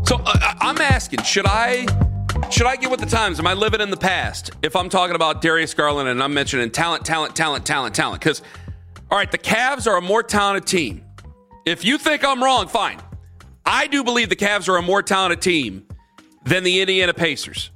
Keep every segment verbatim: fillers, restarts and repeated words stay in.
So uh, I'm asking, should I should I get with the times? Am I living in the past if I'm talking about Darius Garland and I'm mentioning talent, talent, talent, talent, talent? Because, all right, the Cavs are a more talented team. If you think I'm wrong, fine. I do believe the Cavs are a more talented team than the Indiana Pacers.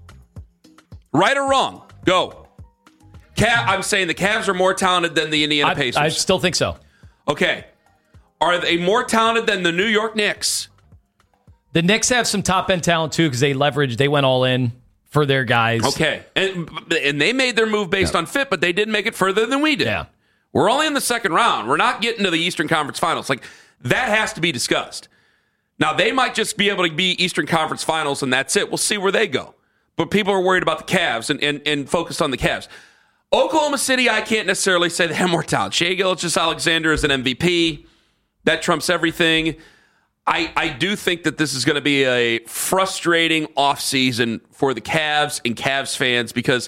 Right or wrong? Go. Cav- I'm saying the Cavs are more talented than the Indiana I, Pacers. I still think so. Okay. Are they more talented than the New York Knicks? The Knicks have some top-end talent, too, because they leveraged, they went all in for their guys. Okay. And, and they made their move based yeah. on fit, but they didn't make it further than we did. Yeah. We're only in the second round. We're not getting to the Eastern Conference Finals. Like, that has to be discussed. Now, they might just be able to be Eastern Conference Finals, and that's it. We'll see where they go. But people are worried about the Cavs and, and, and focused on the Cavs. Oklahoma City, I can't necessarily say they have more talent. Shai Gilgeous-Alexander is an M V P. That trumps everything. I, I do think that this is going to be a frustrating offseason for the Cavs and Cavs fans because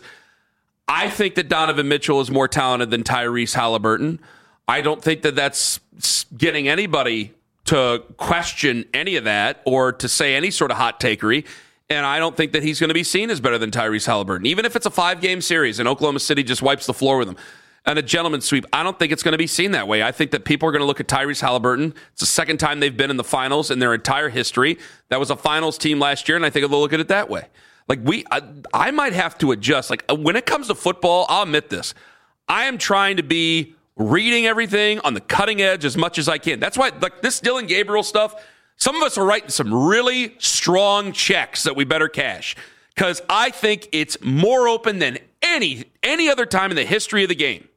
I think that Donovan Mitchell is more talented than Tyrese Halliburton. I don't think that that's getting anybody to question any of that or to say any sort of hot takery. And I don't think that he's going to be seen as better than Tyrese Halliburton. Even if it's a five-game series and Oklahoma City just wipes the floor with him and a gentleman's sweep, I don't think it's going to be seen that way. I think that people are going to look at Tyrese Halliburton. It's the second time they've been in the finals in their entire history. That was a finals team last year, and I think they'll look at it that way. Like we, I, I might have to adjust. Like when it comes to football, I'll admit this. I am trying to be reading everything on the cutting edge as much as I can. That's why, like this Dylan Gabriel stuff, some of us are writing some really strong checks that we better cash because I think it's more open than any any other time in the history of the game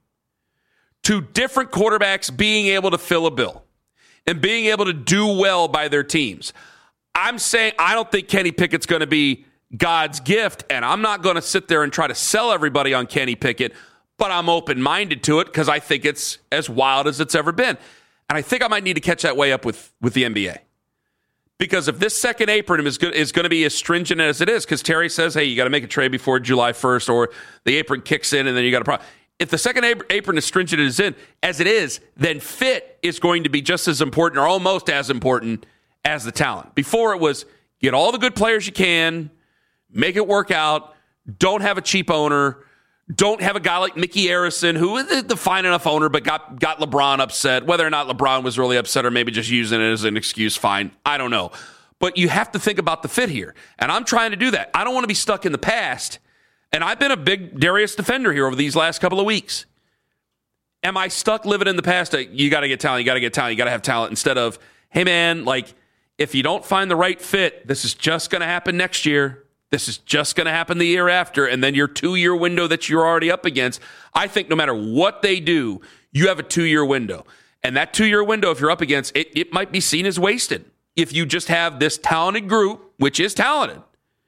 to different quarterbacks being able to fill a bill and being able to do well by their teams. I'm saying I don't think Kenny Pickett's going to be God's gift, and I'm not going to sit there and try to sell everybody on Kenny Pickett, but I'm open-minded to it because I think it's as wild as it's ever been. And I think I might need to catch that way up with, with the N B A. Because if this second apron is good, is going to be as stringent as it is, because Terry says, hey, you got to make a trade before July first, or the apron kicks in and then you got a problem. If the second apron is stringent as it is, as it is, then fit is going to be just as important or almost as important as the talent. Before it was get all the good players you can, make it work out, don't have a cheap owner, don't have a guy like Mickey Arison, who is the fine enough owner, but got, got LeBron upset. Whether or not LeBron was really upset or maybe just using it as an excuse, fine. I don't know. But you have to think about the fit here. And I'm trying to do that. I don't want to be stuck in the past. And I've been a big Darius defender here over these last couple of weeks. Am I stuck living in the past? You got to get talent. You got to get talent. You got to have talent instead of, hey, man, like, if you don't find the right fit, this is just going to happen next year. This is just going to happen the year after, and then your two-year window that you're already up against. I think no matter what they do, you have a two-year window. And that two-year window, if you're up against, it, it might be seen as wasted if you just have this talented group, which is talented,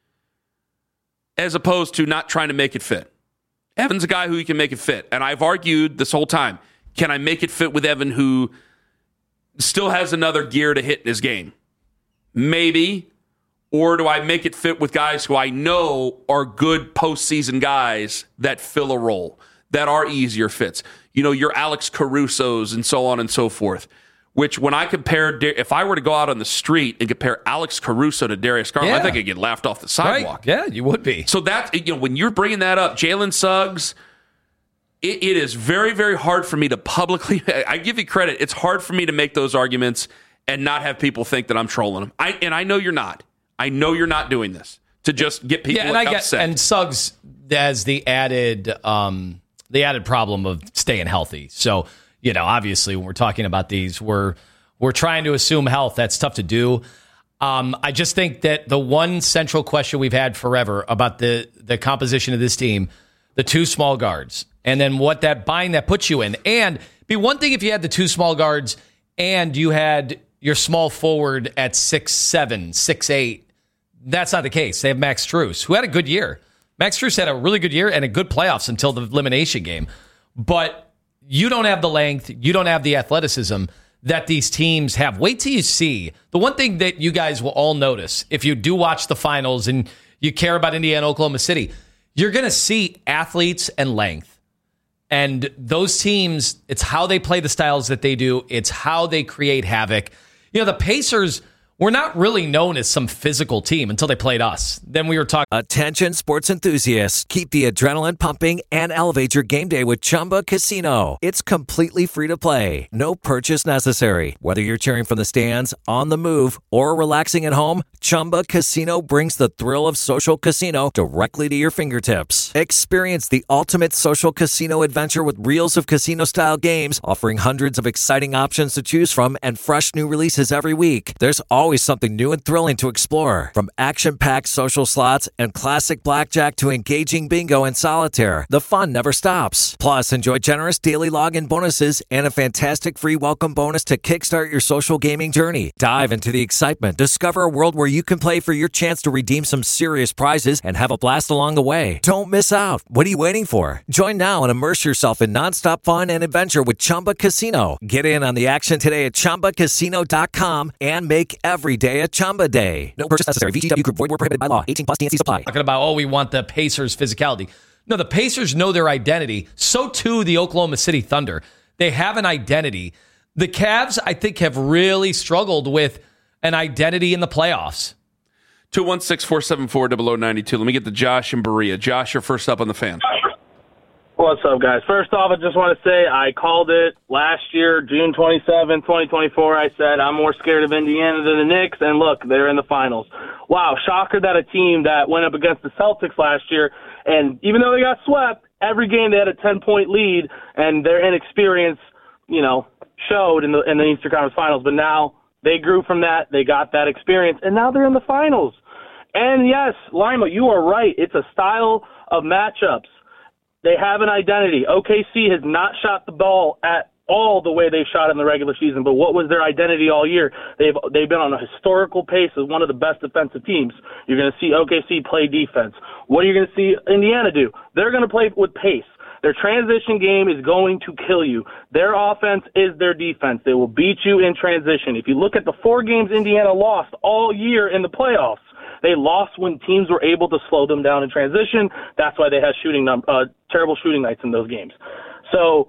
as opposed to not trying to make it fit. Evan's a guy who you can make it fit. And I've argued this whole time, can I make it fit with Evan who still has another gear to hit in his game? Maybe. Or do I make it fit with guys who I know are good postseason guys that fill a role, that are easier fits? You know, your Alex Caruso's and so on and so forth. Which when I compare, if I were to go out on the street and compare Alex Caruso to Darius Garland, yeah. I think I'd get laughed off the sidewalk. Right. Yeah, you would be. So that, you know, when you're bringing that up, Jalen Suggs, it, it is very, very hard for me to publicly, I give you credit, it's hard for me to make those arguments and not have people think that I'm trolling them. I, and I know you're not. I know you're not doing this to just get people yeah, and I upset. Get, and Suggs has the added um, the added problem of staying healthy. So, you know, obviously when we're talking about these, we're we're trying to assume health. That's tough to do. Um, I just think that the one central question we've had forever about the the composition of this team, the two small guards, and then what that bind that puts you in. And it'd be one thing if you had the two small guards and you had your small forward at six seven, six eight. That's not the case. They have Max Strus, who had a good year. Max Strus had a really good year and a good playoffs until the elimination game. But you don't have the length, you don't have the athleticism that these teams have. Wait till you see. The one thing that you guys will all notice, if you do watch the finals and you care about Indiana, Oklahoma City, you're going to see athletes and length. And those teams, it's how they play the styles that they do. It's how they create havoc. You know, the Pacers we're not really known as some physical team until they played us. Then we were talking. Attention sports enthusiasts. Keep the adrenaline pumping and elevate your game day with Chumba Casino. It's completely free to play. No purchase necessary. Whether you're cheering from the stands, on the move, or relaxing at home, Chumba Casino brings the thrill of social casino directly to your fingertips. Experience the ultimate social casino adventure with reels of casino-style games, offering hundreds of exciting options to choose from and fresh new releases every week. There's always something new and thrilling to explore. From action-packed social slots and classic blackjack to engaging bingo and solitaire, the fun never stops. Plus, enjoy generous daily login bonuses and a fantastic free welcome bonus to kickstart your social gaming journey. Dive into the excitement. Discover a world where you can play for your chance to redeem some serious prizes and have a blast along the way. Don't miss out. What are you waiting for? Join now and immerse yourself in nonstop fun and adventure with Chumba Casino. Get in on the action today at Chumba Casino dot com and make every day a Chumba day. No purchase necessary. V G W Group. Void where prohibited by law. eighteen plus T N C supply. Talking about, oh, we want the Pacers' physicality. No, the Pacers know their identity. So too the Oklahoma City Thunder. They have an identity. The Cavs, I think, have really struggled with an identity in the playoffs. two one six, four seven four, zero zero nine two. Let me get to Josh and Berea. Josh, you're first up on the Fan. What's up, guys? First off, I just want to say I called it last year, June twenty-seventh, twenty twenty-four. I said I'm more scared of Indiana than the Knicks, and look, they're in the finals. Wow, shocker that a team that went up against the Celtics last year, and even though they got swept, every game they had a ten-point lead, and their inexperience, you know, showed in the in the Eastern Conference Finals. But now they grew from that, they got that experience, and now they're in the finals. And yes, Lima, you are right. It's a style of matchups. They have an identity. O K C has not shot the ball at all the way they shot in the regular season, but what was their identity all year? They've they've been on a historical pace as one of the best defensive teams. You're going to see O K C play defense. What are you going to see Indiana do? They're going to play with pace. Their transition game is going to kill you. Their offense is their defense. They will beat you in transition. If you look at the four games Indiana lost all year in the playoffs, they lost when teams were able to slow them down in transition. That's why they had shooting num- uh, terrible shooting nights in those games. So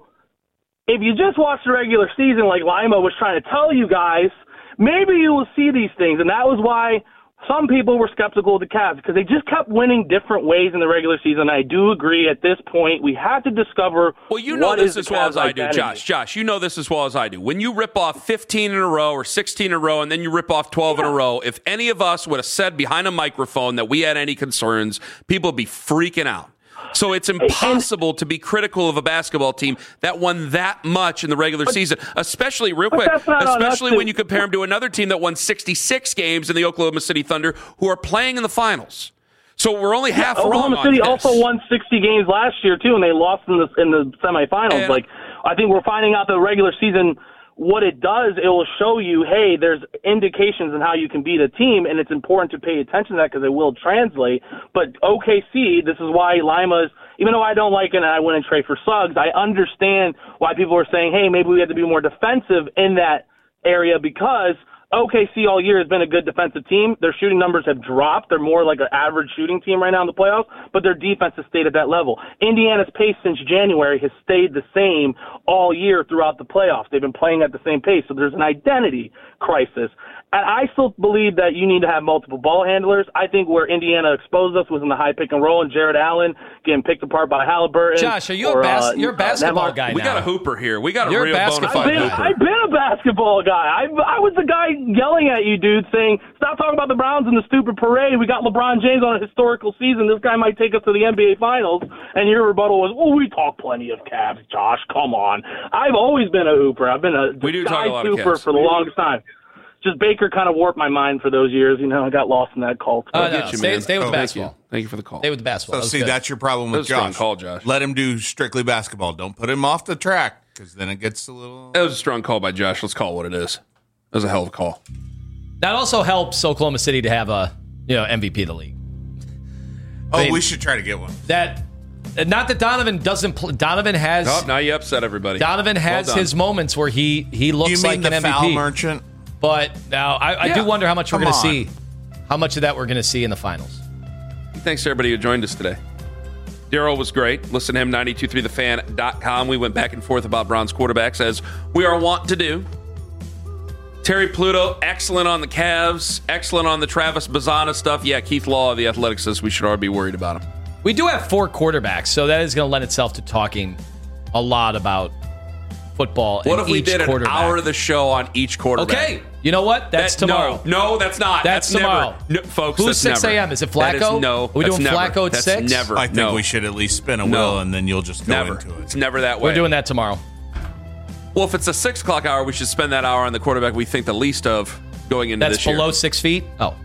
if you just watch the regular season like Lima was trying to tell you guys, maybe you will see these things. And that was why some people were skeptical of the Cavs, because they just kept winning different ways in the regular season. I do agree at this point we have to discover well, you know what this is as the well Cavs' as I do, identity. Josh. Josh, you know this as well as I do. When you rip off fifteen in a row or sixteen in a row and then you rip off twelve yeah. in a row, if any of us would have said behind a microphone that we had any concerns, people would be freaking out. So it's impossible to be critical of a basketball team that won that much in the regular but, season, especially, real quick, especially when you compare them to another team that won sixty-six games in the Oklahoma City Thunder who are playing in the finals. So we're only half yeah, wrong Oklahoma on City this. also won sixty games last year, too, and they lost in the, in the semifinals. And, like, I think we're finding out the regular season, what it does, it will show you, hey, there's indications in how you can beat a team, and it's important to pay attention to that because it will translate. But O K C, this is why Lima's, even though I don't like it and I wouldn't trade for Suggs, I understand why people are saying, hey, maybe we have to be more defensive in that area, because O K C all year has been a good defensive team. Their shooting numbers have dropped. They're more like an average shooting team right now in the playoffs, but their defense has stayed at that level. Indiana's pace since January has stayed the same all year throughout the playoffs. They've been playing at the same pace, so there's an identity crisis. And I still believe that you need to have multiple ball handlers. I think where Indiana exposed us was in the high pick and roll, and Jared Allen getting picked apart by Halliburton. Josh, are you or, a bas- uh, you're a basketball uh, guy now. We got a hooper here. We got a You're real a bona basketball fide I've been, hooper. I've been a basketball guy. I, I was the guy yelling at you, dude, saying, stop talking about the Browns and the stupid parade. We got LeBron James on a historical season. This guy might take us to the N B A Finals. And your rebuttal was, oh, we talk plenty of Cavs, Josh. Come on. I've always been a hooper. I've been a we do talk a lot of hooper Cavs. for the longest time. Just Baker kind of warped my mind for those years. You know, I got lost in that cult. Oh, no, Get you, stay, man. stay with Oh, the thank basketball. you. Thank you for the call. Stay with the basketball. So, That was see, good. that's your problem That with was a strong Josh. call, Josh. Let him do strictly basketball. Don't put him off the track, because then it gets a little... That was a strong call by Josh. Let's call it what it is. That was a hell of a call. That also helps Oklahoma City to have a you know M V P of the league. Oh, I mean, we should try to get one. That not that Donovan doesn't. Pl- Donovan has. Oh, now you upset everybody. Donovan has Well done. his moments where he he looks You mean like the an M V P. foul merchant? But now I, I Yeah. do wonder how much we're Come going to on. see. How much of that we're going to see in the finals. Thanks to everybody who joined us today. Daryl was great. Listen to him, nine two three the fan dot com. We went back and forth about Browns quarterbacks, as we are wont to do. Terry Pluto, excellent on the Cavs, excellent on the Travis Bazzana stuff. Yeah, Keith Law of The Athletic says we should already be worried about him. We do have four quarterbacks, so that is going to lend itself to talking a lot about football. What and if we each did an quarterback. hour of the show on each quarterback? Okay. You know what? That's That- tomorrow. No, no, that's not. That's, That's tomorrow. Never. No, folks, Who's that's six never. a.m.? Is it That Flacco? is no. Are we that's doing never. Flacco at that's six? Never. I think no. we should at least spin a No. wheel, and then you'll just go Never. into it. It's never that way. We're doing that tomorrow. Well, if it's a six o'clock hour, we should spend that hour on the quarterback we think the least of going into That's this year. below six feet? Oh.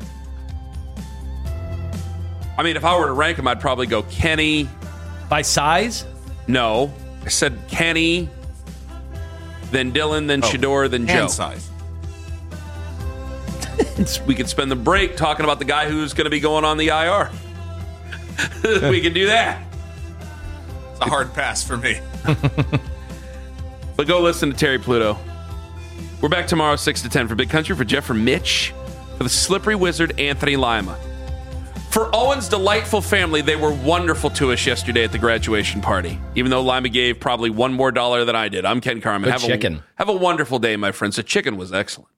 I mean, if I were to rank him, I'd probably go Kenny. By size? No, I said Kenny, then Dylan, then Oh, Shador, then Joe. Hand size. We could spend the break talking about the guy who's going to be going on the I R. We can do that. It's a hard pass for me. But go listen to Terry Pluto. We're back tomorrow, six to ten for Big Country. For Jeff, for Mitch, for the Slippery Wizard, Anthony Lima. For Owen's delightful family, they were wonderful to us yesterday at the graduation party. Even though Lima gave probably one more dollar than I did. I'm Ken Carman. Good have chicken. A, have a wonderful day, my friends. The chicken was excellent.